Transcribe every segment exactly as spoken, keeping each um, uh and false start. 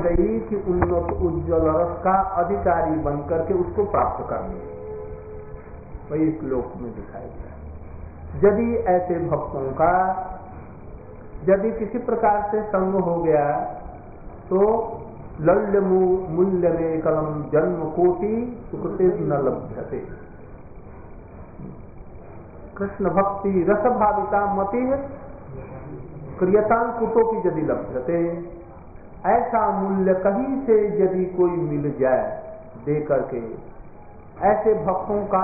गई कि उन्नत उज्ज्वल रस का अधिकारी बनकर के उसको प्राप्त करनी, वही इस लोक में दिखाई दिया। यदि ऐसे भक्तों का यदि किसी प्रकार से संग हो गया तो लल्य मूल्य में कलम जन्म कोटि सुकृते न लभ्यते। कृष्ण भक्ति रस भाविता मति क्रियतां कुतो की यदि लभ्यते, ऐसा मूल्य कहीं से यदि कोई मिल जाए दे करके, ऐसे भक्तों का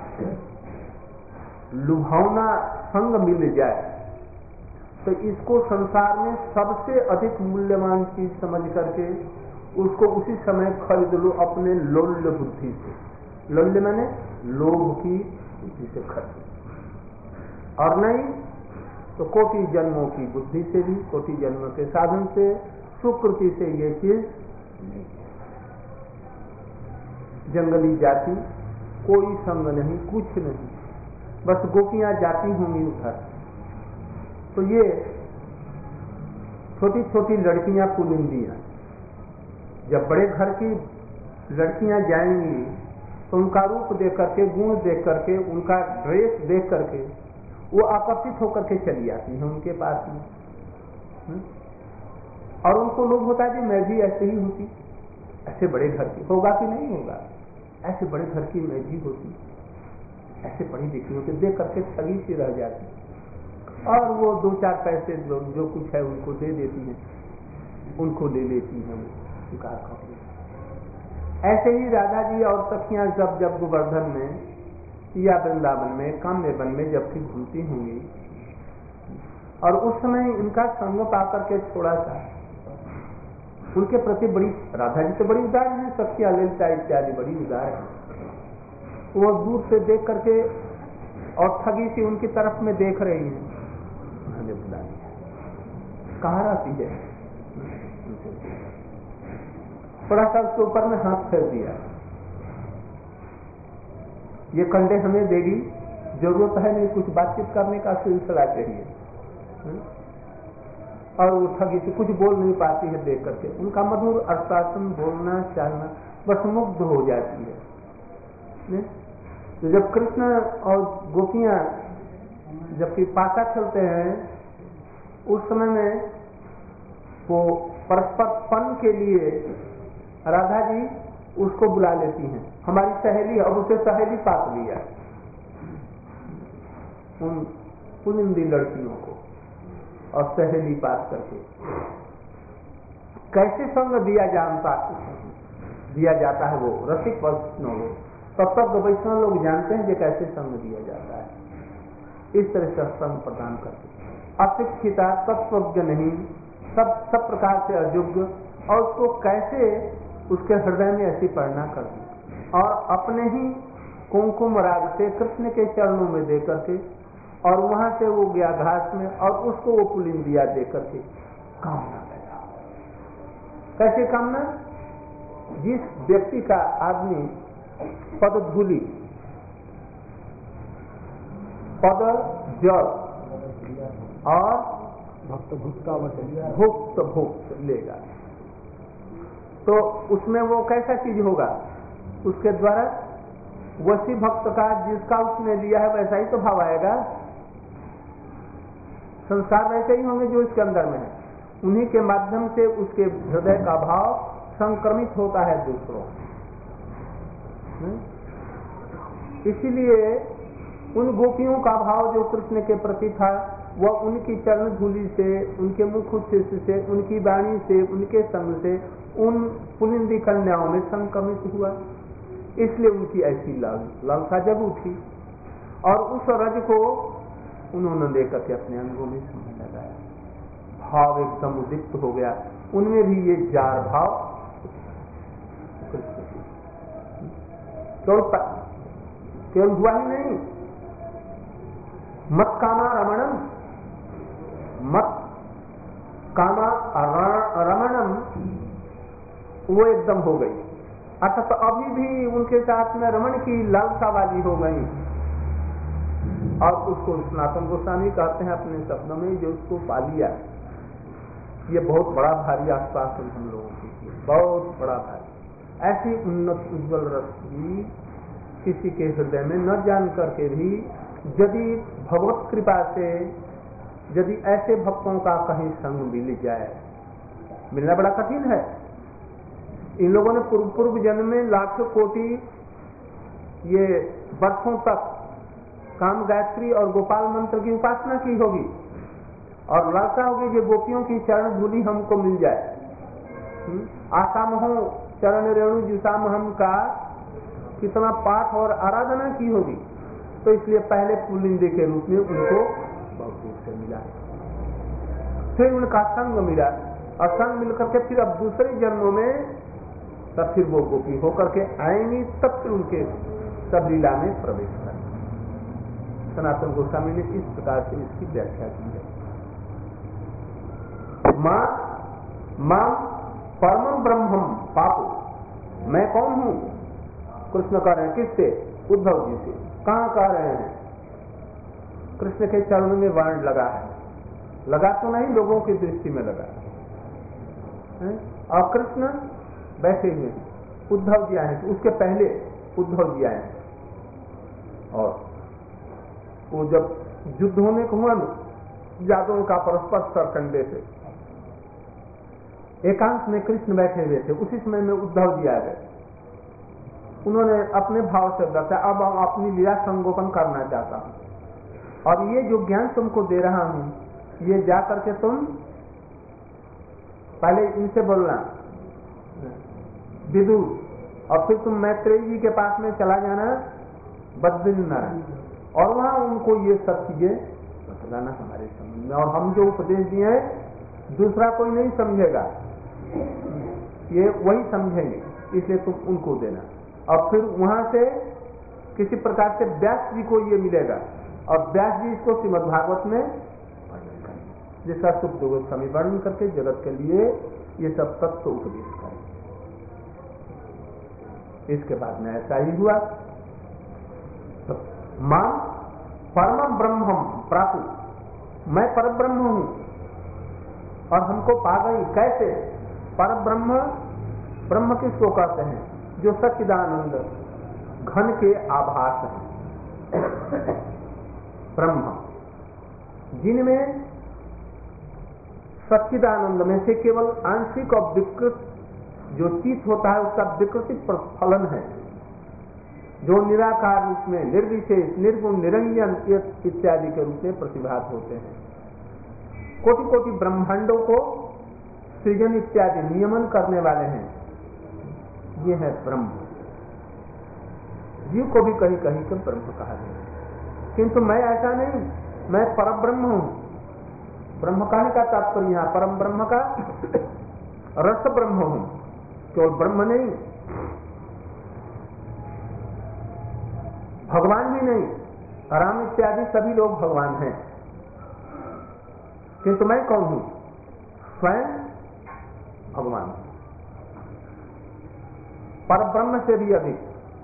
लुभावना संग मिल जाए तो इसको संसार में सबसे अधिक मूल्यवान चीज समझ करके उसको उसी समय खरीद लो अपने लोल्य बुद्धि से। लोल्य माने लोभ की बुद्धि से खरीद, और नहीं तो कोटि जन्मों की बुद्धि से भी, कोटि जन्म के साधन से, सुकृति से ये चीज जंगली जाति, कोई संग नहीं, कुछ नहीं, बस गोपियां जाती होंगी उधर। तो ये छोटी छोटी लड़कियां पुलिंदियां, जब बड़े घर की लड़कियां जाएंगी तो उनका रूप देख करके, गुण देख करके, उनका ड्रेस देख करके वो आकर्षित होकर के चली आती हैं उनके पास में, हुँ? और उनको लोभ होता है कि मैं भी ऐसे ही होती, ऐसे बड़े घर की। होगा कि नहीं होगा? ऐसे बड़े घर की मैं भी होती, ऐसे पढ़ी लिखी होती, देख करके ठगी सी रह जाती, और वो दो चार पैसे जो कुछ है उनको दे देती हैं, उनको ले लेती हैं, वो स्वीकार कर लेती। ऐसे ही राधा जी और सखियां जब जब गोवर्धन में या वृंदावन में, काम्य वन में जबकि घूमती होंगी, और उस समय इनका संग पाकर के थोड़ा सा उनके प्रति बड़ी, राधा जी तो बड़ी उदार है, सखियां ललिता इत्यादि बड़ी उदार है, वो दूर से देख करके और ठगी सी उनकी तरफ में देख रही है, उन्होंने बुला लिया, कहाँ रहती है, थोड़ा सा उसके ऊपर में हाथ फेर दिया, ये कंडे हमें देगी, जरूरत है नहीं, कुछ बातचीत करने का सिलसिला चाहिए। और वो ठगी से कुछ बोल नहीं पाती है, देख करके उनका मधुर आश्वासन, बोलना चालना, बस मुग्ध हो जाती है। तो जब कृष्ण और गोपियां जबकि पासा खेलते हैं, उस समय में वो परस्पर पन के लिए राधा जी उसको बुला लेती हैं, हमारी सहेली, और उसे सहेली पास लिया उन पुलिंदी लड़कियों को, और सहेली पास करके कैसे संग दिया जानता दिया जाता है, वो रसिक वैष्णव लोग, तब तक वैष्णव लोग जानते हैं कि कैसे संग दिया जाता है। इस तरह से संग प्रदान करके अशिक्षिता, तत्वज्ञ नहीं, सब सब प्रकार से अयोग्य, और उसको कैसे उसके हृदय में ऐसी प्रेरणा कर दी, और अपने ही कुमकुम राग से कृष्ण के चरणों में दे करके, और वहां से वो गया घास में, और उसको वो पुलिंदिया दे करके कामना पैदा। कैसे कामना? जिस व्यक्ति का आदमी पद धूली, पद जल और भक्त भुक्त भुक्त लेगा, तो उसमें वो कैसा चीज होगा? उसके द्वारा वसी भक्त का, जिसका उसने लिया है वैसा ही तो भाव आएगा। संस्कार वैसे ही होंगे जो इसके अंदर में है, उन्हीं के माध्यम से उसके हृदय का भाव संक्रमित होता है दूसरों। इसीलिए उन गोपियों का भाव जो कृष्ण के प्रति था, वह उनकी चरण धूलि से, उनके मुख उच्छिष्ट से, उनकी वाणी से, उनके संग से उन पुलिंदी कन्याओं में संक्रमित हुआ। इसलिए उनकी ऐसी लालसा जग उठी, और उस रज को उन्होंने लेकर के अपने अंगों में समझ लगाया, भाव एकदम उदित हो गया, उनमें भी ये जार भाव केवल केवल हुआ ही नहीं, मत कामा रमणम, मत कामा रमणम वो एकदम हो गई, अर्थात तो अभी भी उनके साथ में रमण की लालसा वाली हो गई। और उसको सनातन गोस्वामी कहते हैं अपने शब्दों में, जो उसको पा लिया, ये बहुत बड़ा भारी आश्वासन हम लोगों के लिए, बहुत बड़ा भारी। ऐसी उन्नत उज्ज्वल रश्मि किसी के हृदय में न जान करके भी यदि भगवत कृपा से यदि ऐसे भक्तों का कहीं संग मिल जाए, मिलना बड़ा कठिन है। इन लोगों ने पूर्व पूर्व जन्म में लाखों कोटि ये वर्षों तक काम गायत्री और गोपाल मंत्र की उपासना की होगी और लगता होगी कि गोपियों की चरण धूलि हमको मिल जाए। आशा महो चरण रेणु जुसाम हम का कितना पाठ और आराधना की होगी। तो इसलिए पहले पुलिंदे के रूप में उनको बहुत दूर से मिला, फिर उनका संग मिला और संग मिलकर के फिर अब दूसरे जन्मों में तब फिर वो गोपी होकर के आएंगी, तब फिर उनके सब लीला में प्रवेश करेंगे। सनातन गोस्वामी ने इस प्रकार से इसकी व्याख्या की है। मां मां परम ब्रह्मम पापो, मैं कौन हूं? कृष्ण कह रहे हैं किससे? उद्धव जी से। कहां कह रहे हैं? कृष्ण के चरणों में वर्ण लगा है, लगा तो नहीं, लोगों की दृष्टि में लगा है। और कृष्ण बैठे हुए हैं, उद्धव जी आए हैं, उसके पहले उद्धव जी आए हैं। और वो जब युद्ध होने को हुआ ना यादवों का परस्पर सरकंडे से, एकांत में कृष्ण बैठे हुए थे, उसी समय में उद्धव जी आ गए। उन्होंने अपने भाव से बताया अब हम अपनी लीला संगोपन करना चाहता हूं और ये जो ज्ञान तुमको दे रहा हूं ये जा करके तुम पहले इनसे बोलना विदुर, और फिर तुम मैत्रेय जी के पास में चला जाना बद्रीनारायण, और वहां उनको ये सब चीजें बतलाना हमारे समझ में, और हम जो उपदेश दिए हैं दूसरा कोई नहीं समझेगा, ये वही समझेंगे, इसलिए तुम उनको देना। और फिर वहां से किसी प्रकार से व्यास जी को ये मिलेगा और व्यास जी इसको श्रीमद् भागवत में वर्णन करेंगे, जिसका सुख गोस्वामी वर्णन करके जगत के लिए ये सब तत्व उपदेश करेंगे। इसके बाद में ऐसा ही हुआ। तो मां परम ब्रह्मम प्रापु, मैं पर ब्रह्म हूं और हमको पा गई। कैसे? पर ब्रह्म, ब्रह्म किसको कहते हैं? जो सच्चिदानंद घन के आभास है ब्रह्म, जिनमें सच्चिदानंद में से केवल आंशिक और विकृत जो चित होता है उसका विकृति फलन है, जो निराकार रूप में निर्विशेष निर्गुण निरंजन इत्यादि के रूप में प्रतिभात होते हैं। कोटि कोटि ब्रह्मांडों को सृजन इत्यादि नियमन करने वाले हैं, ये है ब्रह्म। जीव को भी कहीं कहीं के ब्रह्म कहा गया, किंतु मैं ऐसा नहीं, मैं परम ब्रह्म हूं। ब्रह्म कहने का तात्पर्य यहां परम ब्रह्म का रस ब्रह्म हूं, केवल ब्रह्म नहीं, भगवान भी नहीं। राम इत्यादि सभी लोग भगवान हैं, किंतु मैं कौन हूं? स्वयं भगवान, पर ब्रह्म से भी अधिक।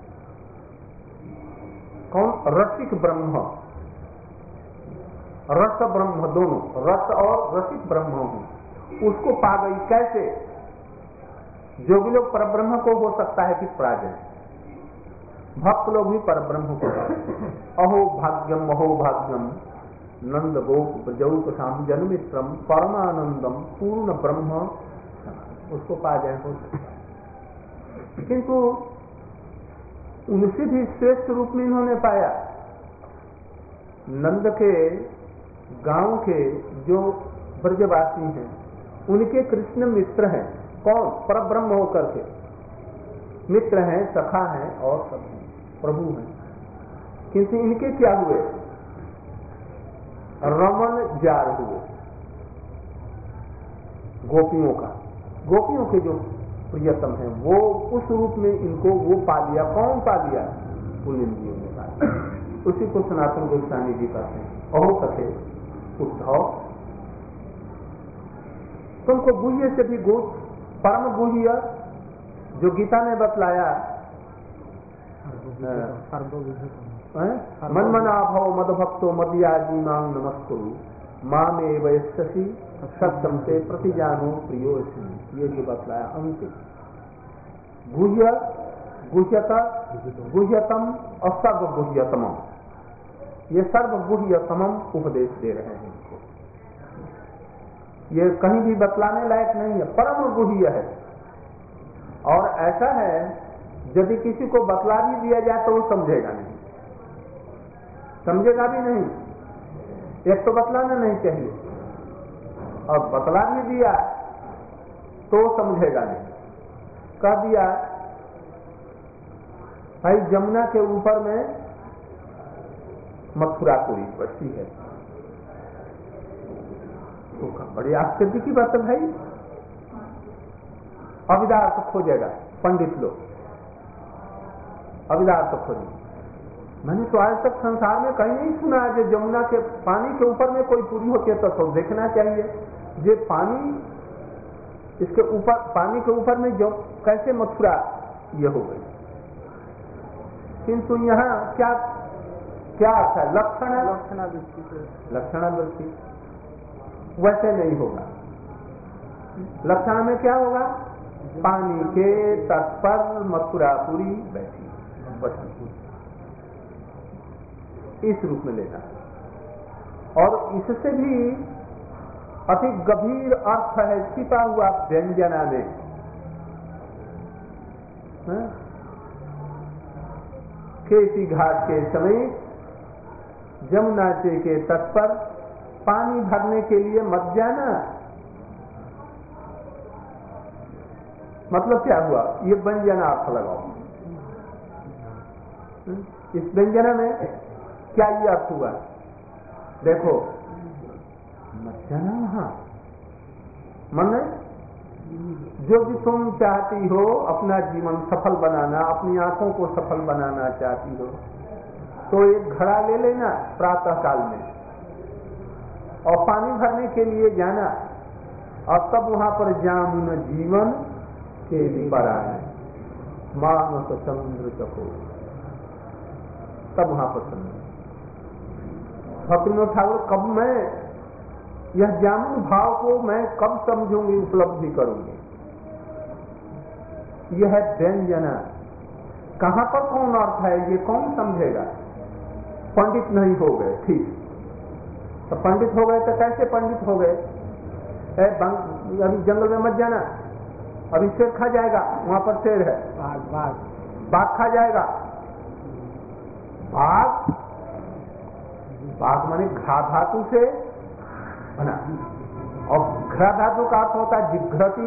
कौन? रसिक ब्रह्म, रस ब्रह्म, दोनों रस और रसिक ब्रह्म हूं, उसको पा गई। कैसे? जो भी लोग पर ब्रह्म को हो सकता है कि पराजय, भक्त लोग भी पर ब्रह्म को अहो भाग्यम अहो भाग्यम नंद गोप ब्रजौक शाम जन्मित्रम परमानंदम पूर्ण ब्रह्म, उसको पा जाए हो सकता है। किंतु उनसे भी श्रेष्ठ रूप में इन्होंने पाया। नंद के गांव के जो ब्रजवासी हैं उनके कृष्ण मित्र हैं। कौन? पर ब्रह्म होकर के मित्र हैं, सखा हैं और सब हैं, प्रभु हैं। किंतु इनके क्या हुए? रमन जार हुए गोपियों का। गोपियों के जो प्रियतम है वो उस रूप में इनको वो पा लिया। कौन पा लिया? पुलिंदियों ने पा लिया। उसी को सनातन गोस्वामी जी कहते हैं अहो कथे उद्धव, तुमको गुह्य से भी गुह्य, परम गुह्य जो गीता ने बतलाया, मन मना भव मद भक्तो मदियाजी मांग नमस्कुरु, माँ में वयस्सी सत्यम से प्रतिजानो प्रियो, ये जो बतलाया अंतिम गुह्य गुह्यता गुह्यतम और सर्वगुह्यतम, ये सर्वगुह्यतम उपदेश दे रहे हैं इनको। ये कहीं भी बतलाने लायक नहीं है, परम गुह्य है। और ऐसा है यदि किसी को बतला भी दिया जाए तो वो समझेगा नहीं, समझेगा भी नहीं। एक तो बतलाना नहीं चाहिए, और बतला भी दिया तो समझेगा नहीं। कह दिया भाई जमुना के ऊपर में मथुरापुरी बस्ती है, तो बड़ी आश्चर्य की बात है भाई। अविदार्थ खोजेगा पंडित लोग, अविदार्थ खोजेंगे। मैंने तो आज तक संसार में कहीं नहीं सुना है जो जमुना के पानी के ऊपर में कोई पूरी होती है, तो सब देखना चाहिए ये पानी, इसके ऊपर पानी के ऊपर में जो कैसे मथुरा ये हो गई। किंतु यहाँ क्या क्या अर्थ है? लक्षण लक्षणावृत्ति, लक्षणावृत्ति वैसे नहीं होगा। लक्षण में क्या होगा? पानी के तट पर मथुरापुरी बैठी बस्ती, इस रूप में लेना। और इससे भी अति गंभीर अर्थ है छिपा हुआ व्यंजना में। केसी घाट के समीप जमुना जी के तट पर पानी भरने के लिए मत जाना। मतलब क्या हुआ? ये व्यंजना अर्थ लगाओ। इस व्यंजना में क्या ये अर्थ हुआ? देखो मत जाना वहां, मन जो भी तुम चाहती हो अपना जीवन सफल बनाना, अपनी आंखों को सफल बनाना चाहती हो, तो एक घड़ा ले लेना प्रातः काल में और पानी भरने के लिए जाना, और तब वहां पर जामुन जीवन के विपरा है मानस चंद्र चको, तब वहां पर समझ भक्तिविनोद ठाकुर, कब मैं यह जामुन भाव को मैं कब समझूंगी, उपलब्धि करूंगी? यह है व्यंजना। कहां पर कौन अर्थ है ये कौन समझेगा? पंडित नहीं हो गए, ठीक, तो पंडित हो गए तो कैसे पंडित हो गए? अभी जंगल में मत जाना, अभी शेर खा जाएगा, वहां पर शेर है, बाघ बाघ बाघ खा जाएगा। बाघ बाघ माने घा धातु से बना, और घा धातु का अर्थ होता है जिघ्रति।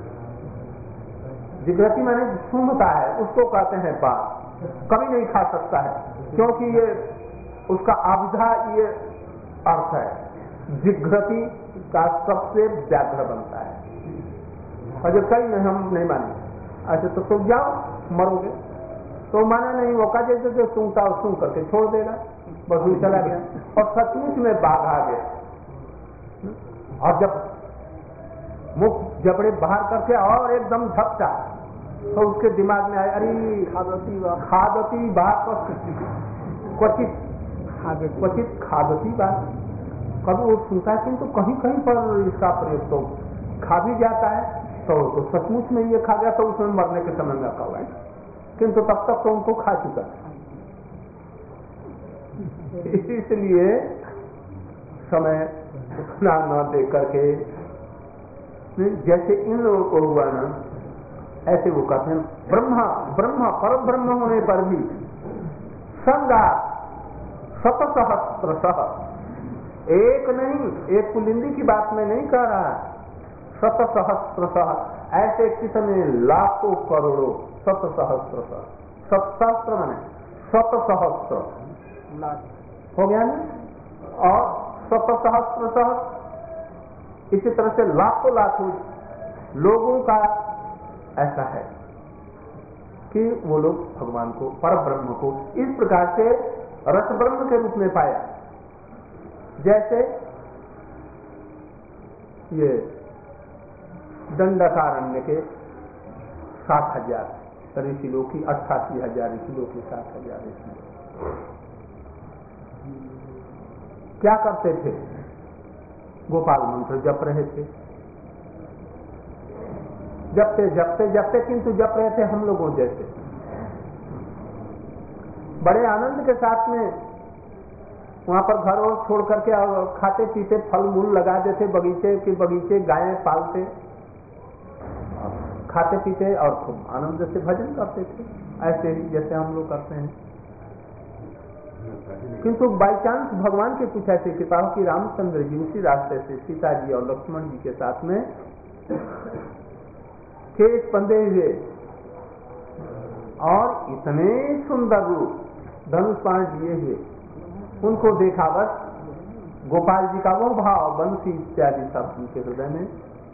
जिघ्रति माने सूंघता है, उसको कहते हैं बाघ। कभी नहीं खा सकता है क्योंकि ये उसका आविधा ये अर्थ है। जिघ्रति का सबसे व्याघ्र बनता है। और जो कई नहीं, हम नहीं माने ऐसे, तो तुम जाओ मरोगे, तो माना नहीं, वो का जैसे जो सूंघता और सूंघ करके छोड़ देगा, बस वही चला गया। और सचमुच में बाघ आ गया, और जब मुख जबड़े बाहर करके और एकदम झपटा, तो उसके दिमाग में आया, अरे खादती खादती बात क्वचित क्वचित खादती बात। कभी वो सुनता है किंतु कहीं कहीं पर इसका प्रयोग तो खा भी जाता है, तो, तो सचमुच में ये खा गया, तो उसमें मरने के समय में रखा हुआ है, किंतु तब तक तो उनको खा चुका है। इसलिए समय उतना न दे करके, जैसे इन लोगों को हुआ ना, ऐसे वो कहते हैं ब्रह्मा ब्रह्मा पर ब्रह्म होने पर भी संगा शतसहस्त्र सह, एक नहीं, एक पुलिंदी की बात में नहीं कह रहा, शतसहस्त्र सह, ऐसे कितने लाखों करोड़ों, शतसहस्त्र सह, सतसहस्त्र माने शतसहस्त्र हो गया ना, और शतसहस्त्र सह, इसी तरह से लाखों लाखों लोगों का ऐसा है कि वो लोग भगवान को, पर ब्रह्म को इस प्रकार से रस ब्रह्म के रूप में पाया। जैसे ये दंडकारण्य के सात हजार ऋषि लोग की, अट्ठासी हजार ऋषि लोग की, सात हजार ऋषि लोग क्या करते थे? गोपाल मंत्र जप रहे थे, जपते जपते जपते किंतु जप रहे थे हम लोगों जैसे, बड़े आनंद के साथ में वहां पर घर और छोड़ करके और खाते पीते फल मूल लगा देते, बगीचे के बगीचे गायें पालते, खाते पीते और खूब आनंद से भजन करते थे, ऐसे ही जैसे हम लोग करते हैं। किंतु बाई चांस भगवान के कुछ ऐसी कृपा हो कि रामचंद्र जी उसी रास्ते से सीता जी और लक्ष्मण जी के साथ में केश बंधे हुए और इतने सुंदर रूप धनुष बाण लिए हुए उनको देखा, बस गोपाल जी का वो भाव, बंसी इत्यादि सब उनके हृदय में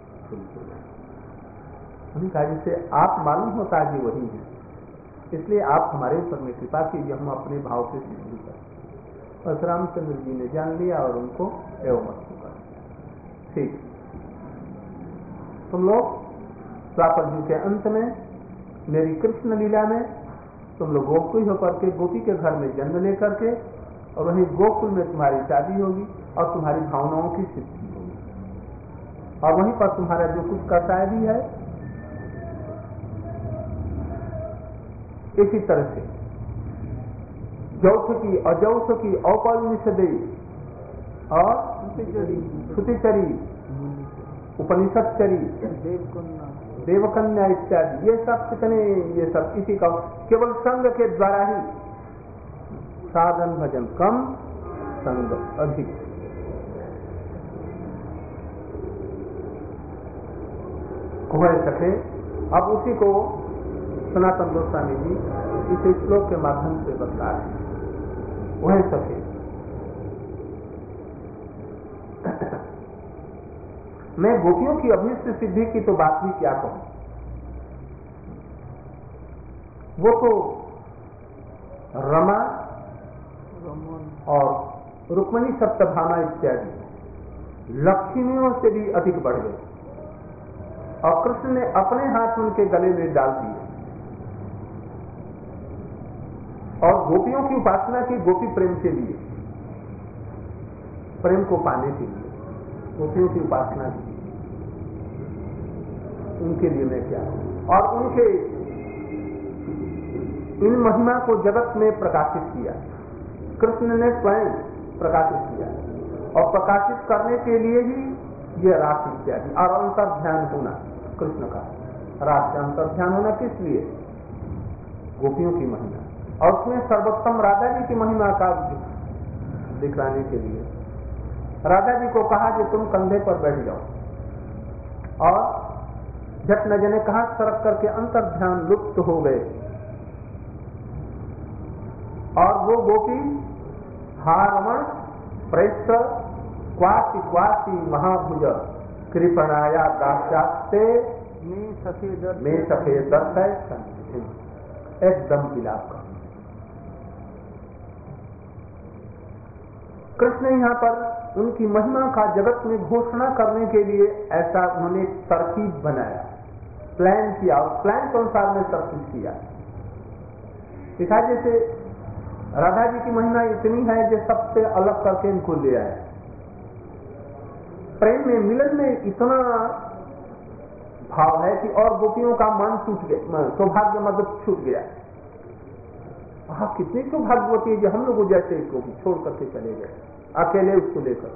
उन्हें कहा जिसे आप मालूम होता है कि वही है, इसलिए आप हमारे ऊपर में कृपा कीजिए, हम अपने भाव से सिद्धि करें। बस रामचंद्र जी ने जान लिया और उनको एवं मत कर। ठीक, तुम लोग द्वापर युग के अंत में मेरी कृष्ण लीला में तुम लोग गोकुल होकर के गोपी के घर में जन्म लेकर के और वहीं गोकुल में तुम्हारी शादी होगी और तुम्हारी भावनाओं की सिद्धि होगी और वहीं पर तुम्हारा जो कुछ कर्तव्य भी है इसी तरह से जौथ की अजौथ की औपनिषदे और श्रुतिचरी उपनिषदचरी देवकन्या इत्यादि ये सब कितने ये सब इसी का केवल संग के द्वारा ही, साधन भजन कम संग अधिक। वह सके अब उसी को सनातन गोस्वामी जी इस श्लोक के माध्यम से बता रहे हैं। वह सके मैं गोपियों की अभीष्ट सिद्धि की तो बात भी क्या कहूं, वो तो रमा और रुक्मिणी सप्तभामा इत्यादि लक्ष्मियों से भी अधिक बढ़ गए और कृष्ण ने अपने हाथ उनके गले में डाल दिए और गोपियों की उपासना की, गोपी प्रेम के लिए, प्रेम को पाने के लिए गोपियों की उपासना की, उनके लिए मैं क्या और उनके इन महिमा को जगत में प्रकाशित किया, कृष्ण ने स्वयं प्रकाशित किया और प्रकाशित करने के लिए ही यह रास इत्यादि और अंतर ध्यान होना कृष्ण का, रास का अंतर ध्यान होना किस लिए, गोपियों की महिमा और उसमें सर्वोत्तम राधा जी की महिमा का दिखलाने के लिए राधा जी को कहा कि तुम कंधे पर बैठ जाओ और जट न जने कहा सरक करके अंतर ध्यान लुप्त हो गए और वो गोपी हारमण प्रेष्ठ क्वासी क्वासी महाभुज कृपणाया दास्यास्ते में सफेद दर्श है एकदम विलाप का। कृष्ण यहाँ पर उनकी महिमा का जगत में घोषणा करने के लिए ऐसा उन्होंने तरकीब बनाया, प्लान किया और प्लान के अनुसार में सब कुछ किया। दिखा जैसे राधा जी की महिमा इतनी है जो सबसे अलग करके इनको ले आए, प्रेम में मिलन में इतना भाव है कि और गोपियों का मन टूट गया, सौभाग्य मतलब छूट गया। हाँ कितनी सौभाग्यवती है जो हम लोग जैसे इसको भी छोड़ करके चले गए अकेले उसको लेकर।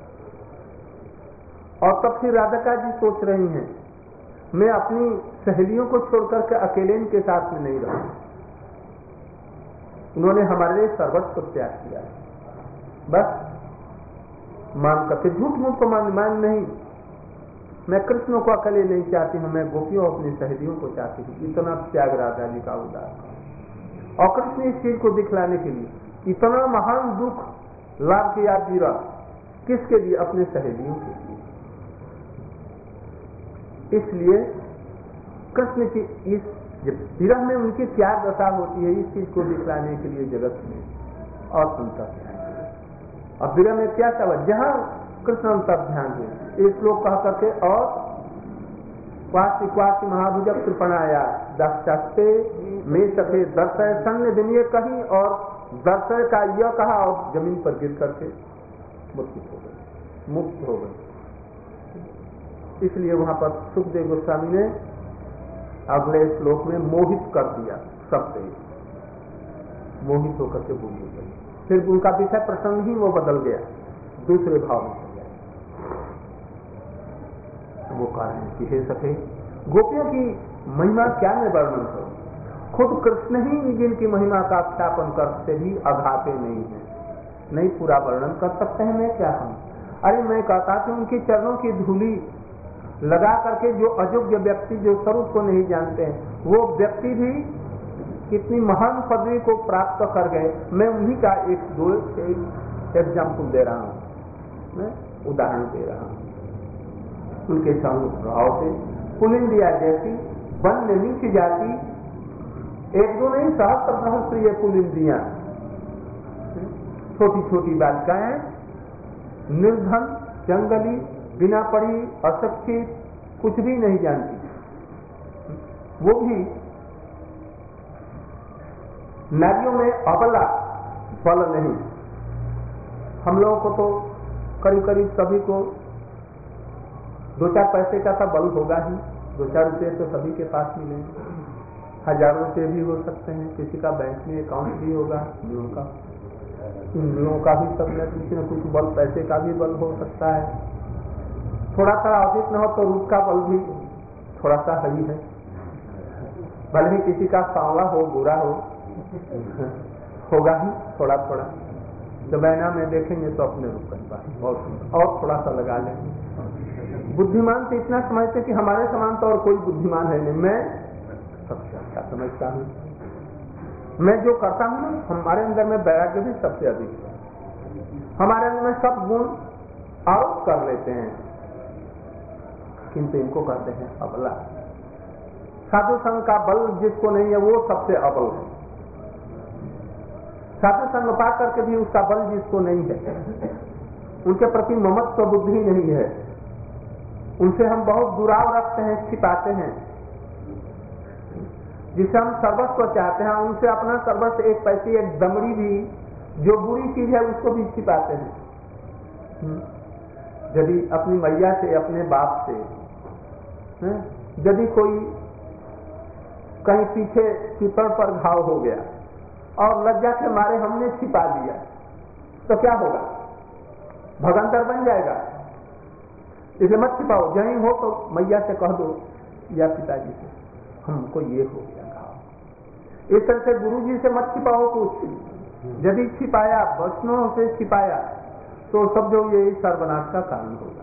और तब फिर राधिका जी सोच रही हैं मैं अपनी सहेलियों को छोड़ करके अकेले इनके साथ में नहीं रहूं, उन्होंने हमारे लिए सर्वस्व त्याग किया है, बस मान करके झूठ मूठ को मान मान नहीं, मैं कृष्ण को अकेले नहीं चाहती हूं, मैं गोपियों अपनी सहेलियों को चाहती हूं। इतना त्याग राधा जी का उदार और कृष्ण इस चीज को दिखलाने के लिए इतना महान दुख लाभ किया जीरा किसके लिए, अपने सहेलियों के लिए। इसलिए कृष्ण की इस जब विरह में उनकी त्याग दशा होती है इस चीज को दिखलाने के लिए जगत में और अंतर ध्यान। और विरह में क्या सब जहां कृष्ण अंतर ध्यान है एक श्लोक कह करके और क्वासी क्वासी महाभुज कृपणाया दक्षास्ते में सफे दर्शय सन्य दिनिये कहीं और दर्शय का यह कहा और जमीन पर गिर करके मुक्त हो गए, मुक्त हो गए। इसलिए वहां पर सुखदेव गोस्वामी ने अगले श्लोक में मोहित कर दिया, सबसे मोहित होकर के बोल गए। फिर उनका विषय प्रसंग ही वो बदल गया, दूसरे भाव में चल गया। वो कह रहे हैं कि हे सखे, गोपियों की महिमा क्या मैं वर्णन करूं, खुद कृष्ण ही जिनकी महिमा का ख्यापन करते भी अघाते नहीं है, नहीं पूरा वर्णन कर सकते हैं, मैं क्या हूं। अरे मैं कहता कि उनके चरणों की धूली लगा करके जो अयोग्य व्यक्ति, जो स्वरूप को नहीं जानते हैं, वो व्यक्ति भी कितनी महान पदवी को प्राप्त कर गए। मैं उन्हीं का एक दो एक एग्जाम्पल दे रहा हूं, मैं उदाहरण दे रहा हूं। उनके सामने प्रभाव से पुलिंदिया जैसी वन्य नीच जाति, एक दो नहीं सहस्त्र सहस्त्र ये पुलिंदियां, छोटी छोटी बालिकाएं, निर्धन, जंगली, बिना पढ़ी, अशिक्षित, कुछ भी नहीं जानती, वो भी नारियों में अबला बल नहीं। हम लोगों को तो करीब करीब सभी को दो चार पैसे का तो बल होगा ही, दो चार रुपये तो सभी के पास मिलेंगे, हजारों रुपये भी हो सकते हैं, किसी का बैंक में अकाउंट भी होगा, लोगों का इन लोगों का भी सब में किसी न कुछ बल, पैसे का भी बल हो सकता है। थोड़ा सा अधिक न हो तो रूप का बल भी थोड़ा सा ही है, भले ही किसी का सांवला हो, बुरा हो, होगा ही थोड़ा थोड़ा। जब ऐना में देखेंगे तो अपने रूप का और, और थोड़ा सा लगा लेंगे। बुद्धिमान तो इतना समझते कि हमारे समान तो और कोई बुद्धिमान है नहीं, मैं सबसे अच्छा समझता हूँ, मैं जो करता हूँ हमारे अंदर में वैराग्य भी सबसे अधिक है, हमारे अंदर में सब गुण आरोप कर लेते हैं, किंतु इनको कहते हैं अबला। साधु संघ का बल जिसको नहीं है वो सबसे अबल है, साधु संग पा करके भी उसका बल जिसको नहीं है, उनके प्रति ममत्व बुद्धि नहीं है, उनसे हम बहुत दुराव रखते हैं, छिपाते हैं, जिसे हम सर्वस्व चाहते हैं उनसे अपना सर्वस्व, एक पैसे एक दमड़ी भी जो बुरी चीज है उसको भी छिपाते हैं। यदि अपनी मैया से, अपने बाप से, यदि कोई कहीं पीछे चिपड़ पर घाव हो गया और लज्जा के मारे हमने छिपा लिया तो क्या होगा, भगंतर बन जाएगा। इसलिए मत छिपाओ, जहीं हो तो मैया से कह दो या पिताजी से, हमको ये हो गया घाव। इस तरह से गुरु जी से मत छिपाओ कुछ, यदि छिपाया, वचनों से छिपाया तो सब जो ये सर्वनाश का कारण होगा।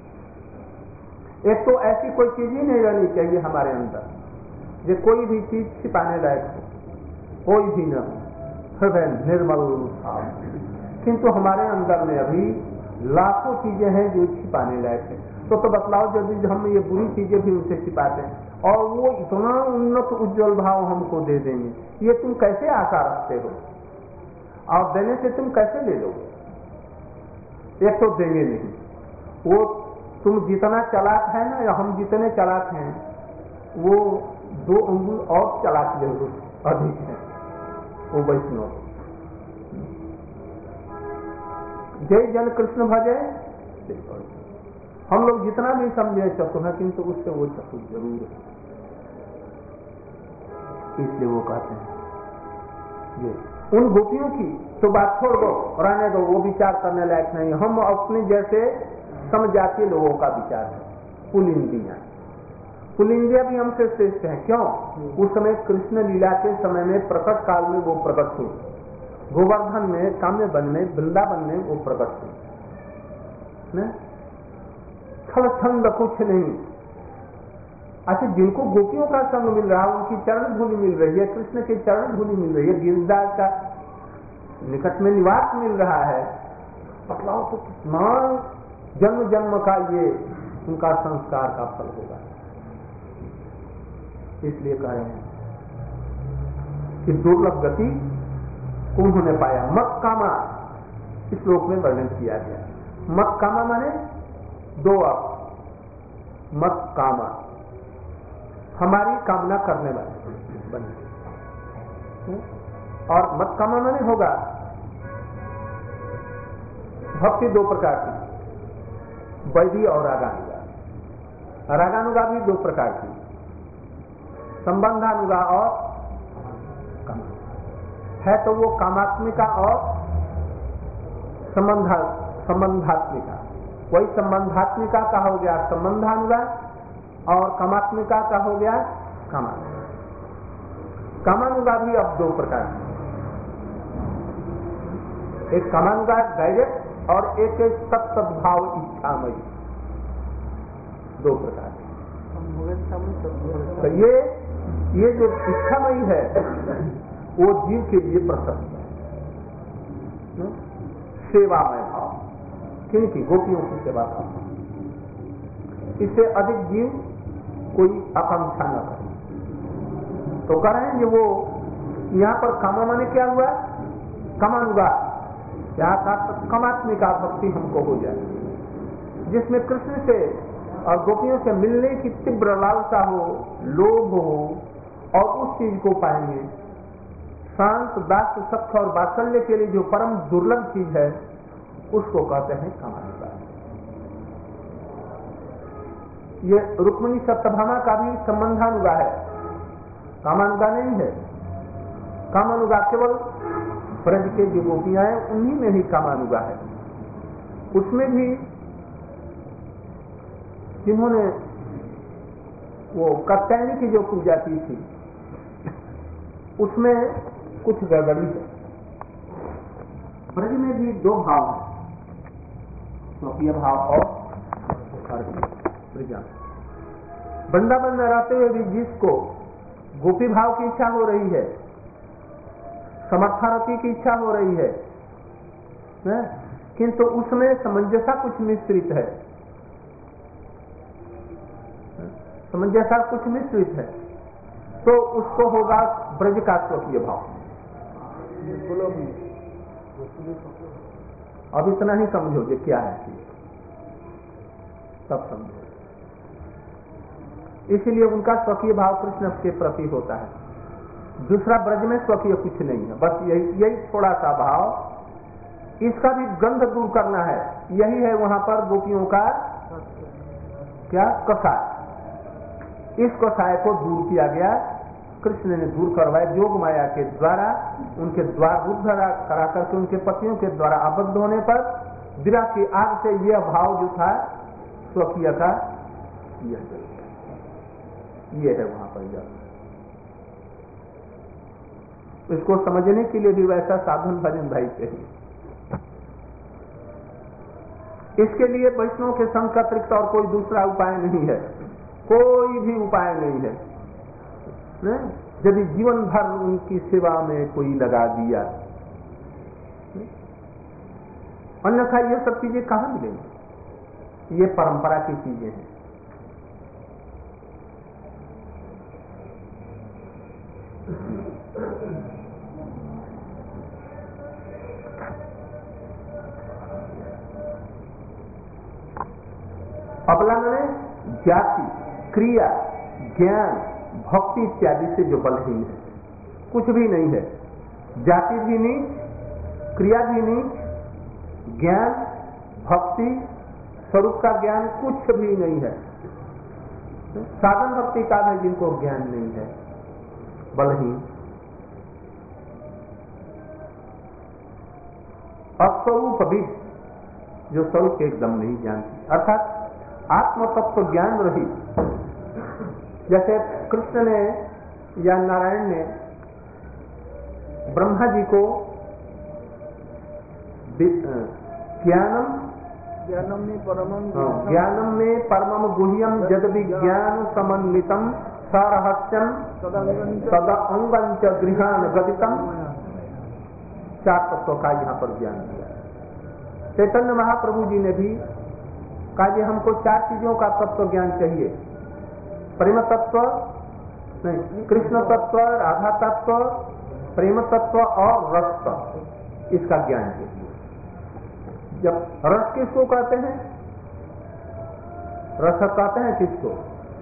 एक तो ऐसी कोई चीज ही नहीं रहनी चाहिए हमारे अंदर, जो कोई भी चीज छिपाने लायक हो, कोई भी न हो, हृदय निर्मल था। किंतु हमारे अंदर में अभी लाखों चीजें हैं जो छिपाने लायक है। तो तो बतलाओ, यदि हम ये बुरी चीजें भी उनसे छिपाते हैं और वो इतना उन्नत उज्जवल भाव हमको दे देंगे, ये तुम कैसे आशा रखते हो, और देने से तुम कैसे ले लोगे। एक तो देंगे नहीं, वो तुम जितना चालाक है ना, या हम जितने चालाक हैं, वो दो अंगुल और चालाक जरूर अधिक है, वो वैष्णव। जय जन कृष्ण भजे, हम लोग जितना भी समझे चतुर है, किंतु उससे वो चतुर जरूर है। इसलिए वो कहते हैं ये उन गोपियों की तो बात छोड़ दो, रहने दो, वो विचार करने लायक नहीं। हम अपने जैसे समजातीय लोगों का विचार है। पुलिंदिया पुलिंदिया भी हमसे श्रेष्ठ है। क्यों? उस समय कृष्ण लीला के समय में, प्रकट काल में वो प्रकट हुए, गोवर्धन में, काम्य वन में, वृंदावन में वो प्रकट हुए। छल छंद कुछ नहीं। अच्छा, जिनको गोपियों का संग मिल रहा है, उनकी चरण धूलि मिल रही है, कृष्ण की चरण धूलि मिल रही है, गिरधार का निकट में निवास मिल रहा है, बतलाओ तो कितना जन्म जन्म का ये उनका संस्कार का फल होगा। इसलिए कह रहे हैं कि दुर्लभ गति उन्होंने पाया। मत कामा इस श्लोक में वर्णन किया गया। मत कामा माने दो अर्थ। मत कामा हमारी कामना करने वाले बने, और मत कामा माने होगा भक्ति दो प्रकार की, वैधी और आगामी। रागानुगा भी दो प्रकार की, संबंधानुगा और काम है। तो वो कामात्मिका और संबंधा संबंधात्मिका, वही संबंधात्मिका का हो गया संबंधानुगा और कामात्मिका का हो गया कामात्मिका। कामानुगा भी अब दो प्रकार की, एक कामानुगा डायरेक्ट और एक सत्सद्भाव इच्छामयी, दो प्रकार की। तो ये ये जो इच्छामयी है वो जीव के लिए प्रशस्त है। सेवामय भाव, किनकी? गोपियों की सेवा का। इससे अधिक जीव कोई आकांक्षा न करे। तो कह रहे हैं कि वो यहाँ पर कामा माने क्या हुआ? कामानुगा, यहाँ का कामात्मिका भक्ति हमको हो जाए, जिसमें कृष्ण से और गोपियों से मिलने की तीव्र लालसा हो, लोभ हो, और उस चीज को पाएंगे। शांत दास सख्त और वात्सल्य के लिए जो परम दुर्लभ चीज है उसको कहते हैं कामानुगा। ये रुक्मिणी सत्यभामा का भी संबंधानुगा है, कामानुगा नहीं है। कामानुगा केवल ब्रज के जो गोपियां हैं उन्हीं में ही कामानुगा है। उसमें भी जिन्होंने वो कात्यायनी की जो पूजा की थी उसमें कुछ गड़बड़ी है। ब्रज में भी दो भाव हैं, स्वकीय भाव और प्रजा। वृंदावन में रहते हुए भी जिसको गोपी भाव की इच्छा हो रही है, समर्थारती की इच्छा हो रही है, है? किंतु उसमें समंजसा कुछ मिश्रित है, समंजसा कुछ मिश्रित है, तो उसको होगा ब्रज का स्वकीय भाव। अब इतना ही समझो कि क्या है, तब समझो। इसलिए उनका स्वकीय भाव कृष्ण के प्रति होता है। दूसरा ब्रज में स्वकीय कुछ नहीं है, बस यही यही थोड़ा सा भाव। इसका भी गंध दूर करना है, यही है वहां पर गोपियों का क्या कसाय। इस कसाय को दूर किया गया, कृष्ण ने दूर करवाया योग माया के द्वारा, उनके द्वार रुद्ध करा करके उनके पतियों के द्वारा आबद्ध होने पर विरह की आग से यह भाव जो था स्वकीय का, यह ये है वहां पर जब। इसको समझने के लिए भी वैसा साधन भजन भाई चाहिए। इसके लिए वैष्णव के संग का अतिरिक्त और कोई दूसरा उपाय नहीं है, कोई भी उपाय नहीं है। यदि जीवन भर उनकी सेवा में कोई लगा दिया, अन्यथा ये सब चीजें कहां मिलेंगी? ये परंपरा की चीजें हैं। अबला में जाति, क्रिया, ज्ञान, भक्ति इत्यादि से जो बलहीन है, कुछ भी नहीं है। जाति भी नहीं, क्रिया भी नहीं, ज्ञान, भक्ति, स्वरूप का ज्ञान कुछ भी नहीं है। साधन भक्ति का है जिनको ज्ञान नहीं है, बलहीन। अस्वरूप भी, जो स्वरूप एकदम नहीं जानती, अर्थात आत्म तत्व ज्ञान रही। जैसे कृष्ण ने या नारायण ने ब्रह्मा जी को ज्ञानम ज्ञानम में परमम ज्ञानम में परमम गुह्यम जद विज्ञान समन्वितम सरहस्यम सदा अंगंच गृहान गदितम, चार तत्व का यहाँ पर ज्ञान दिया। चैतन्य महाप्रभु जी ने भी कहा कि हमको चार चीजों का तत्व ज्ञान चाहिए, प्रेम तत्व नहीं, कृष्ण तत्व, राधा तत्व, प्रेम तत्व और रस तत्व, इसका ज्ञान चाहिए। जब रस किसको कहते हैं? रस कहते हैं किसको?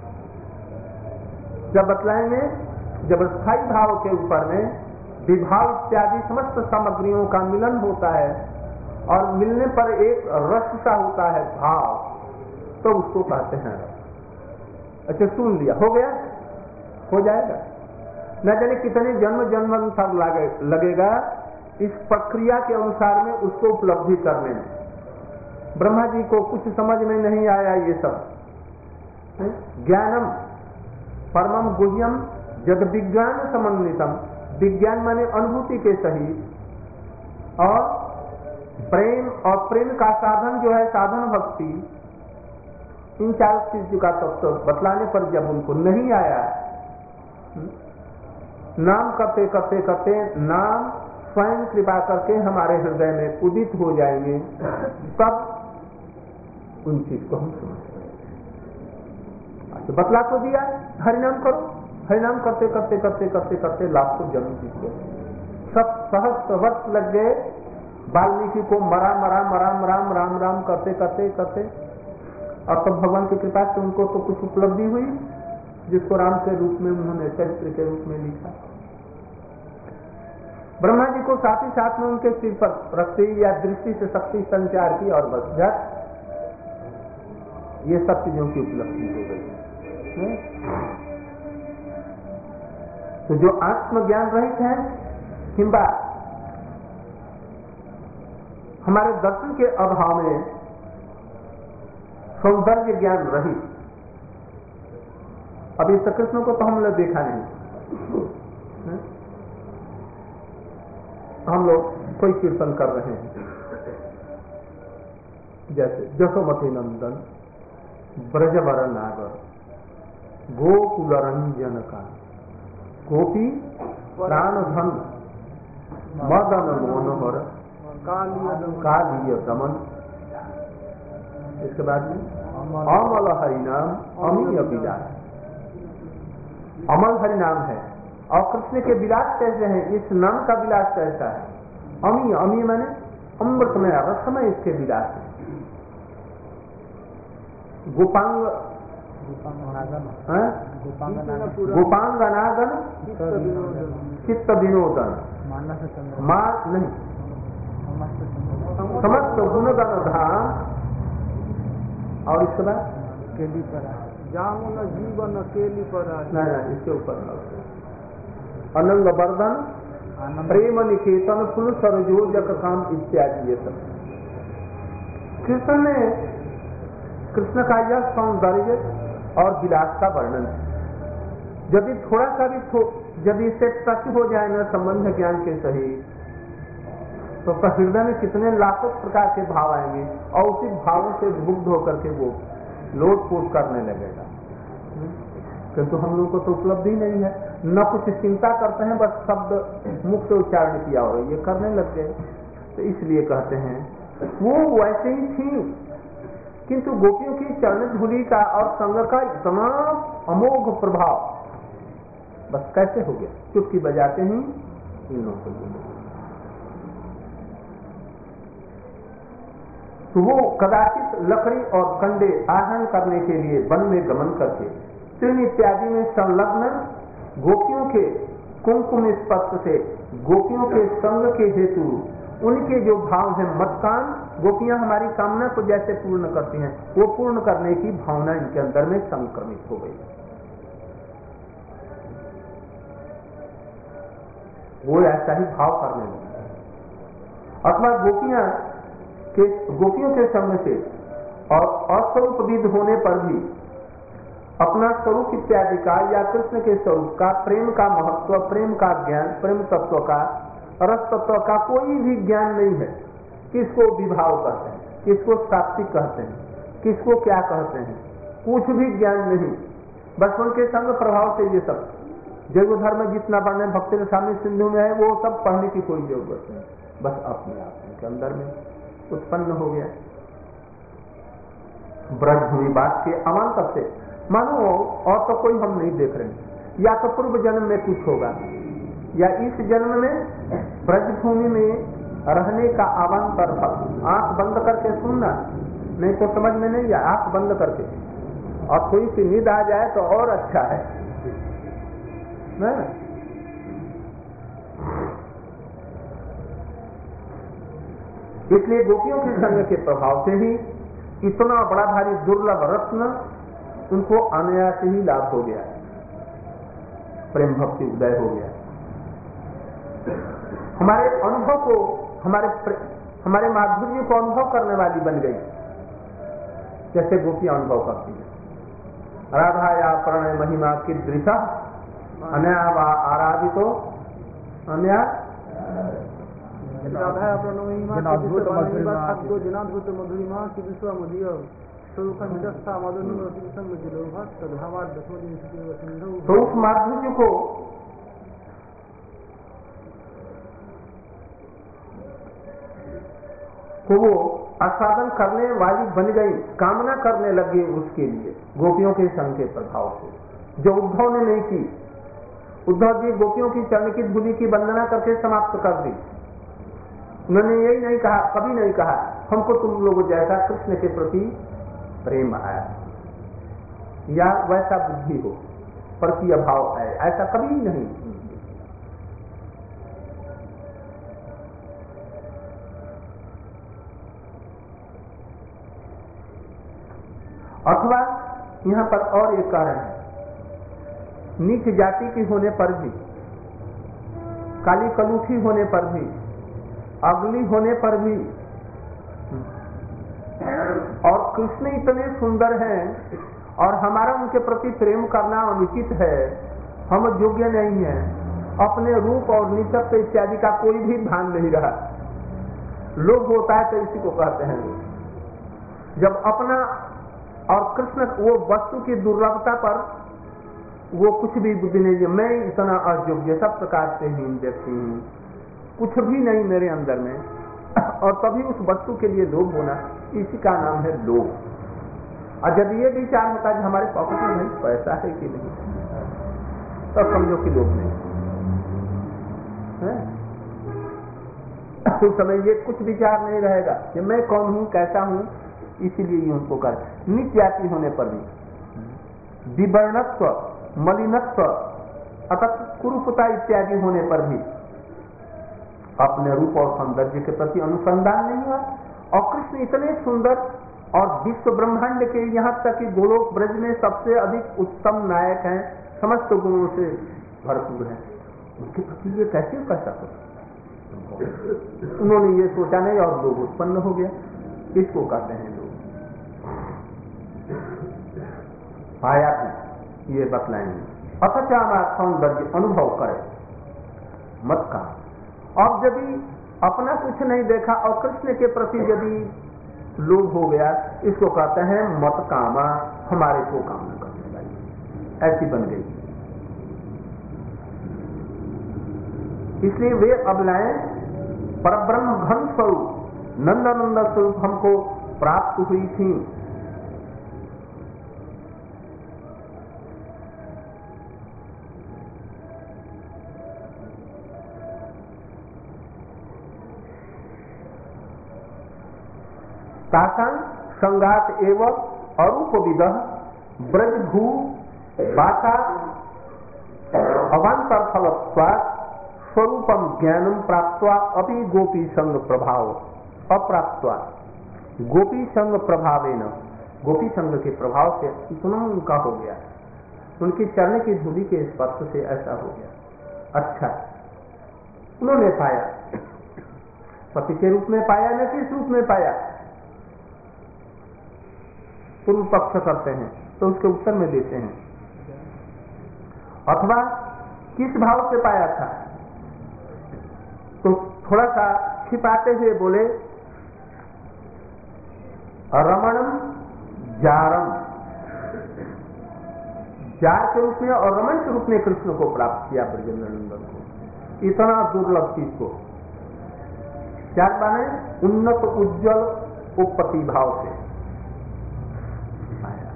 जब बतलाएंगे, जब स्थायी भाव के ऊपर में विभाव इत्यादि समस्त सामग्रियों का मिलन होता है और मिलने पर एक रस सा होता है भाव, तो उसको कहते हैं रस। अच्छा सुन लिया, हो गया, हो जाएगा। न जाने कितने जन्म जन्म अनुसार लगेगा इस प्रक्रिया के अनुसार में उसको उपलब्धि करने में। ब्रह्मा जी को कुछ समझ में नहीं आया ये सब। ज्ञानम परमम गुह्यम जग विज्ञान समन्वितम, विज्ञान माने अनुभूति के सहित, और प्रेम, और प्रेम का साधन जो है साधन भक्ति, इन चार चीजों का तत्व बतलाने पर जब उनको नहीं आया, नाम करते करते करते नाम स्वयं कृपा करके हमारे हृदय में उदित हो जाएंगे, तब उन चीज को हम समझते हैं। तो बतला तो दिया, हरिनाम करो, हरिनाम करते करते करते करते करते लाखों जन्म जीत गए, सब सहस्त्र वर्ष लग गए वाल्मीकि को मरा मरा मरा राम राम राम करते करते करते, और तब भगवान की कृपा से उनको तो कुछ उपलब्धि हुई जिसको राम के रूप में उन्होंने चरित्र के रूप में लिखा। ब्रह्मा जी को साथ ही साथ में उनके सिर पर रस्सी या दृष्टि से शक्ति संचार की, और बस झट ये सब चीजों की उपलब्धि हो गई। तो जो आत्मज्ञान रहित है, किंबा हमारे दर्शन के अभाव में सौंदर्य ज्ञान रहित, अभी श्री कृष्ण को तो हमने देखा नहीं, हम लोग कोई कीर्तन कर रहे हैं, जैसे जसोमती नंदन ब्रजवर नागर गोकुल रंजन का गोपी प्राण धन मदन मनोहर कालीय दमन। इसके बाद में अमल हरिनाम अमीय विलास, अमल हरिनाम है, और कृष्ण के विलास कैसे हैं, इस नाम का विलास कैसा है, अमी, अमी माने अमृतमय रसमय इसके विलास है। गोपांग गोपांगनागन चित्त विनोदन मा नहीं समस्त गुणगण धाम, और इसके बाद केली पर जामुन जीवन केली पर नहीं, इसके ऊपर अनंग वर्धन प्रेम निकेतन फुल सरजोजक काम इत्यादि, ये सब कृष्ण ने, कृष्ण का यह सौंदर्य और विलास का वर्णन है। यदि थोड़ा सा भी यदि इससे टच हो जाए ना संबंध ज्ञान के सही, तो हृदय में कितने लाखों प्रकार के भाव आएंगे, और उसी भावों से मुग्ध होकर के वो लोटपोट करने लगेगा। किंतु हम लोगों को तो उपलब्धि नहीं है, न कुछ चिंता करते हैं, बस शब्द मुख से उच्चारण किया और ये करने लग गए। तो इसलिए कहते हैं वो वैसे ही थी, किंतु गोपियों की चरण धूलि का और संग का इतना अमोघ प्रभाव बस कैसे हो गया, चुटकी बजाते ही इन लोगों को। तो वो कदाचित लकड़ी और कंडे आहरण करने के लिए वन में गमन करके तृण इत्यादि में संलग्न गोपियों के कुंकुम स्पर्श से गोपियों के संग के हेतु उनके जो भाव है मत्कान, गोपियां हमारी कामना को जैसे पूर्ण करती हैं, वो पूर्ण करने की भावना इनके अंदर में संक्रमित हो गई। वो ऐसा ही भाव करने लगे, अथवा गोपियां के गोपियों के संग से और अस्वरूप विद होने पर भी अपना स्वरूप इत्यादि का या कृष्ण के स्वरूप का, प्रेम का महत्व, प्रेम का ज्ञान, प्रेम तत्व का, रस तत्व का कोई भी ज्ञान नहीं है। किसको विभाव कहते हैं, किसको सात्विक कहते हैं, किसको क्या कहते हैं, कुछ भी ज्ञान नहीं। बस उनके संग प्रभाव से ये सब जैव धर्म जितना पढ़ने भक्ति स्वामी सिंधु में है वो सब पढ़ने की कोई जरूरत नहीं, बस अपने आप उनके अंदर में उत्पन्न हो गया। ब्रजभूमि बात के अमांतर से मानो और तो कोई हम नहीं देख रहे, या तो पूर्व जन्म में कुछ होगा या इस जन्म में ब्रजभूमि में रहने का अवान्तर फल। आंख बंद करके सुनना, नहीं तो समझ में नहीं आए, आंख बंद करके, और थोड़ी सी नींद आ जाए तो और अच्छा है ना? इसलिए गोपियों के संग के प्रभाव से ही इतना बड़ा भारी दुर्लभ रत्न उनको अनायास ही लाभ हो गया, प्रेम भक्ति उदय हो गया। हमारे अनुभव को, हमारे हमारे माधुर्य को अनुभव करने वाली बन गई, जैसे गोपियां अनुभव करती है। राधा या प्रणय महिमा की दृशा अन्या आराधितो अन्या राधा प्रणय महिमा जनाद्भुत मधुरिमा की दूसरा मधुर तो उस माधुर्य को तो वो आस्वादन करने वाली बन गई, कामना करने लगी उसके लिए गोपियों के संग के प्रभाव से, जो उद्धव ने नहीं की। उद्धव जी गोपियों की चरण की धूलि की वंदना करके समाप्त कर दी। उन्होंने यही नहीं कहा, कभी नहीं कहा हमको तुम लोगों जैसा कृष्ण के प्रति प्रेम आया या वैसा बुद्धि हो, परकीय भाव आए, ऐसा कभी नहीं। अथवा यहां पर और एक कारण है, नीच जाति की होने पर भी, काली कलूठी होने पर भी, अगली होने पर भी, और कृष्ण इतने सुंदर हैं और हमारा उनके प्रति प्रेम करना अनुचित है, हम योग्य नहीं है, अपने रूप और नीचत्व इत्यादि का कोई भी भान नहीं रहा। लोभ होता है तो इसी को कहते हैं लोग। जब अपना और कृष्ण वो वस्तु की दुर्लभता पर वो कुछ भी बुद्धि नहीं है, मैं इतना अयोग्य, सब प्रकार से हीन व्यक्ति हूँ, कुछ भी नहीं मेरे अंदर में, और तभी उस वस्तु के लिए लोभ होना, इसी का नाम है लोभ। और जब ये विचार होता है कि हमारे पॉकेट में नहीं पैसा है कि नहीं, तब तो समझो कि लोभ नहीं है। उस समय ये कुछ विचार नहीं रहेगा कि मैं कौन हूँ, कैसा हूँ, इसीलिए ये उनको कर। नीच जाति होने पर भी, विवर्णत्व, मलिनत्व, अतः कुरूपता इत्यादि होने पर भी अपने रूप और सौंदर्य के प्रति अनुसंधान नहीं हुआ। और कृष्ण इतने सुंदर और विश्व ब्रह्मांड के, यहाँ तक कि गोलोक ब्रज में सबसे अधिक उत्तम नायक हैं, समस्त गुणों से भरपूर हैं, उनके प्रति ये कैसे कैसा हो? उन्होंने ये सोचा नहीं और लोग उत्पन्न हो गया, इसको कहते हैं लोग। पाया ये बतलाएंगे। अथच हमारा सौंदर्य अनुभव करे मत का। अब यदि अपना कुछ नहीं देखा और कृष्ण के प्रति यदि लोभ हो गया, इसको कहते हैं मत कामा, हमारे को कामना करने वाली, ऐसी बन गई। इसलिए वे अबलाएं परब्रह्म घन स्वरूप, नंदानंद स्वरूप हमको प्राप्त हुई थी। तासां संगात एवं अरूप विदह ब्रज भू बासा अवांतर फलत्वात् स्वरूपम ज्ञानम प्राप्त्वा अपि गोपी संग प्रभाव अप्राप्त्वा गोपी संग प्रभावेन, गोपी संग के प्रभाव से इतना उनका हो गया, उनकी चरण की धूलि के स्पर्श से ऐसा हो गया। अच्छा, उन्होंने पाया, पति के रूप में पाया न किस रूप में पाया? पूर्व पक्ष करते हैं तो उसके उत्तर में देते हैं, अथवा किस भाव से पाया था? तो थोड़ा सा छिपाते हुए बोले रमणम जारम, जार के रूप में और रमण के रूप में कृष्ण को प्राप्त किया ब्रजेंद्रनंदन को। इतना दुर्लभ चीज को क्या माने? उन्नत उज्जवल उपपति भाव से आया।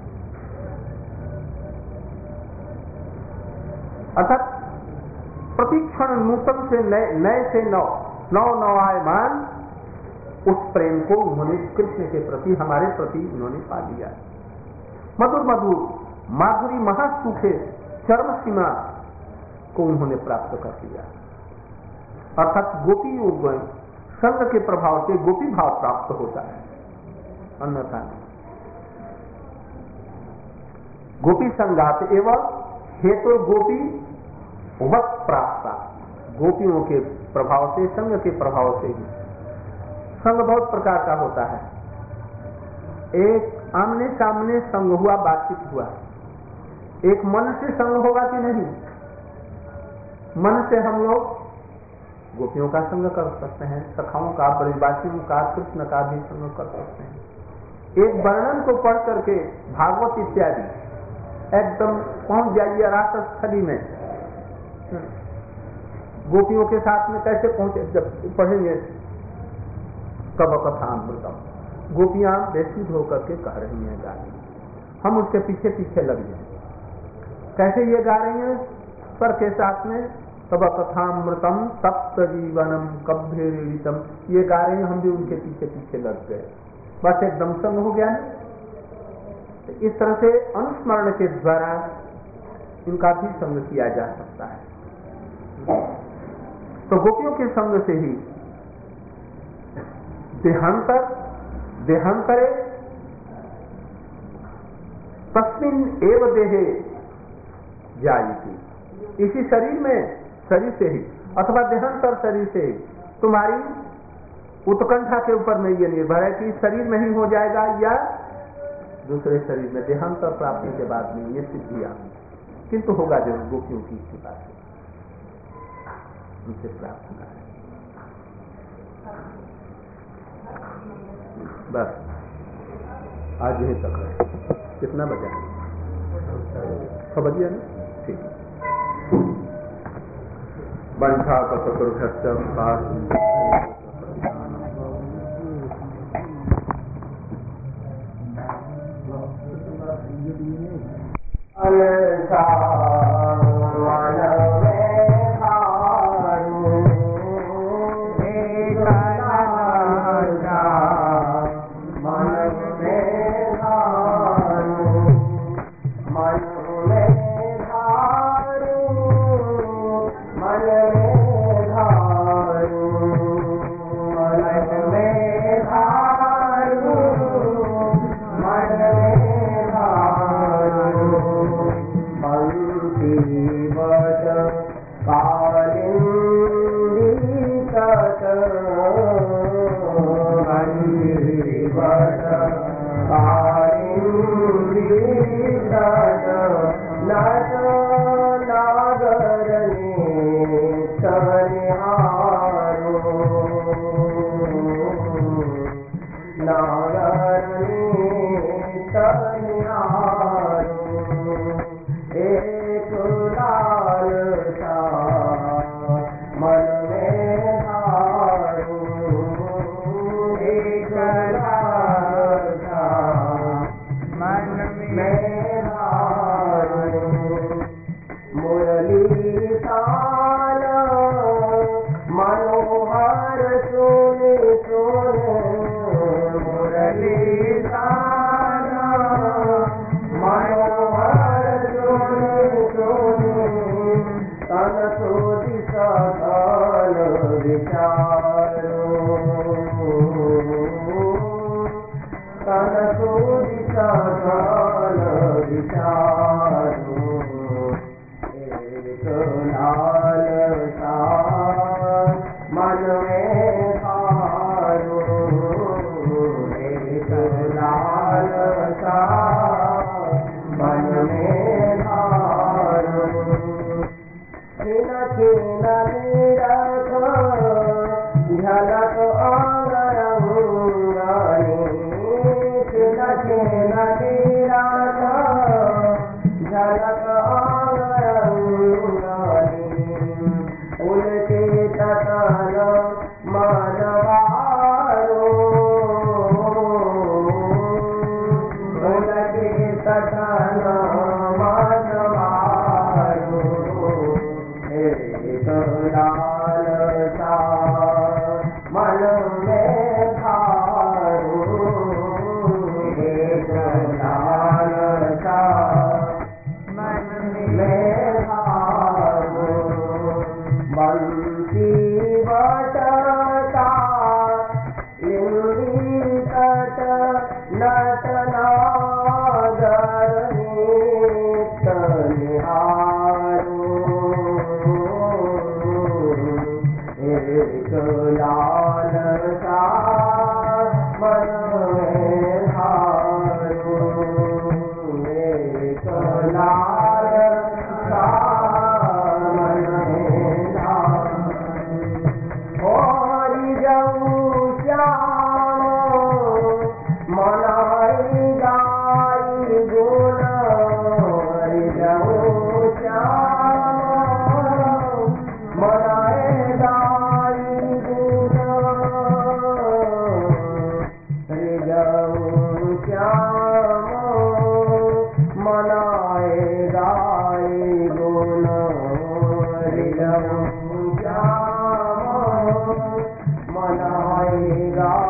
अर्थात प्रतिक्षण नूतन से नए नए से नौ नौ नवायमान उस प्रेम को उन्होंने कृष्ण के प्रति, हमारे प्रति उन्होंने पा लिया। मधुर मधुर माधुरी महासुखे चरम सीमा को उन्होंने प्राप्त कर लिया। अर्थात गोपी योग संग के प्रभाव से गोपी भाव प्राप्त होता है, अन्यथा गोपी संगात एवं हेतु गोपी वत प्राप्ता, गोपियों के प्रभाव से, संग के प्रभाव से ही। संग बहुत प्रकार का होता है। एक आमने सामने संग हुआ, बातचीत हुआ। एक मन से संग होगा कि नहीं? मन से हम लोग गोपियों का संग कर सकते हैं, सखाओं का, ब्रजवासियों का, कृष्ण का भी संग कर सकते हैं। एक वर्णन को पढ़ करके भागवत इत्यादि एकदम पहुंच जाइए रास स्थली में। गोपियों के साथ में कैसे पहुंचे? जब पढ़ेंगे कब कथामृतम, गोपियां बेसुध होकर के कह रही हैं, गा रही हैं, हम उसके पीछे पीछे लग जाए। कैसे ये गा रही हैं? स्वर के साथ में तब कथामृतम सप्त जीवनम कभ्यम, ये गा रहे हैं, हम भी उनके पीछे पीछे लग गए, बस एकदम संग हो गया ना। तो इस तरह से अनुस्मरण के द्वारा इनका भी संग किया जा सकता है। तो गोपियों के संग से ही देहांतर देहांतरे तस्मिन एव देहे जायति, इसी शरीर में, शरीर से ही अथवा देहांतर शरीर से ही। तुम्हारी उत्कंठा के ऊपर में ये निर्भर है कि शरीर में ही हो जाएगा या दूसरे शरीर में। देहांतर प्राप्ति के बाद में ये सिद्धि आ, किंतु होगा जरूर गोपियों की कृपा से, उनसे प्राप्त होगा। बस आज यही तक है। कितना बजा? छह बजे ना? ठीक। बंठा कपटुर्घट्टम नटनागरनी मनाए गाए गुण रियम श्याम मनाए गाए